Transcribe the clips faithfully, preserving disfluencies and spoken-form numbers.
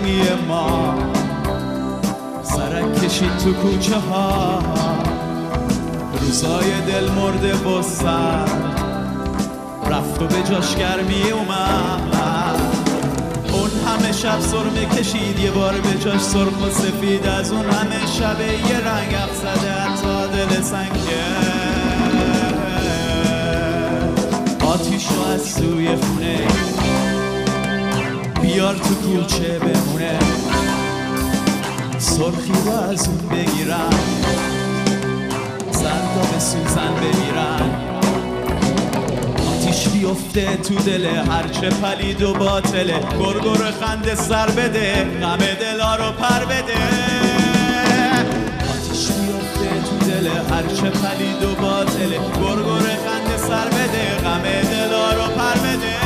رنگی ما سرک کشید تو کوچه ها، روزای دل مرده و سرد رفت و به جاش گرمی اومد. اون همه شب سرمه کشید یه بار به جاش سرخ و سفید، از اون همه شب یه رنگ افزده حتی دل سنگه. آتیشو از سوی خونه بیار تو کوچه بمونه، سرخی رو از اون بگیرن، زردا به سوزن بمیرن. آتیش بیفته تو دل هرچه پلید و باطله، گرگر خنده سر بده، غم دلا رو پر بده. آتیش بیفته تو دل هرچه پلید و باطله، گرگر خنده سر بده، غم دلا رو پر بده.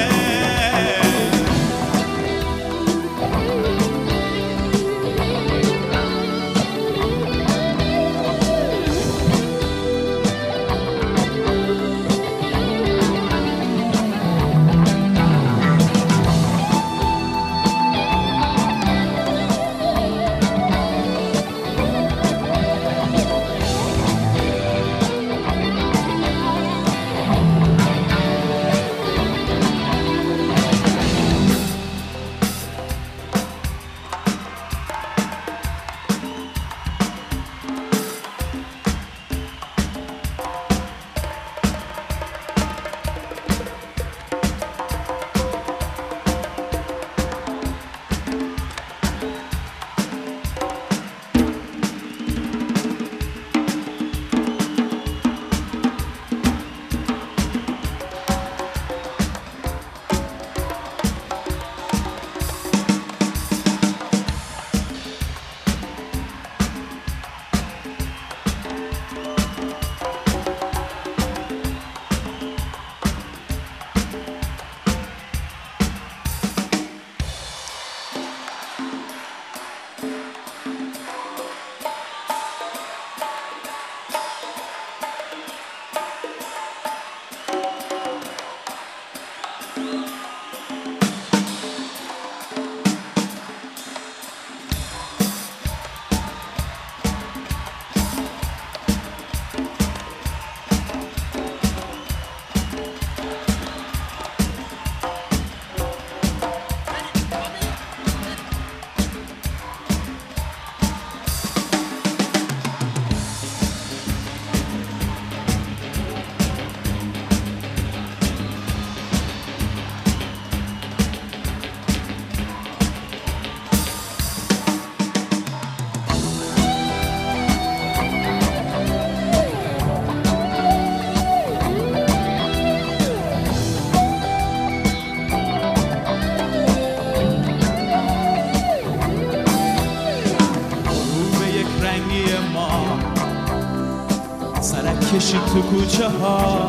کشید تو کوچه ها،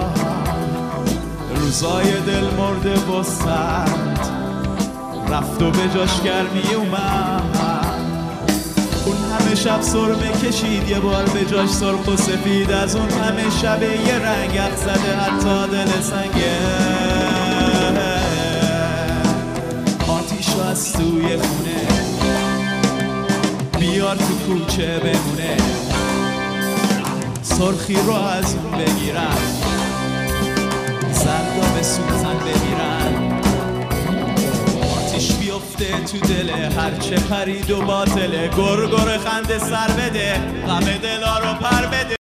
روزای دل مرده و سرد رفت و به جاش گرمی اومد. اون همه شب سرمه کشید یه بار به جاش سرخ و سفید، از اون همه شب یه رنگ افزده حتی دل سنگه. آتیشو از سوی خونه بیار تو کوچه بمونه، سرخی رو از اون بگیرن، زردا به سوزن بمیرن. آتیش بیفته تو دل هرچه پرید و باطله، گرگر خنده سر بده، غم دلا رو پر بده.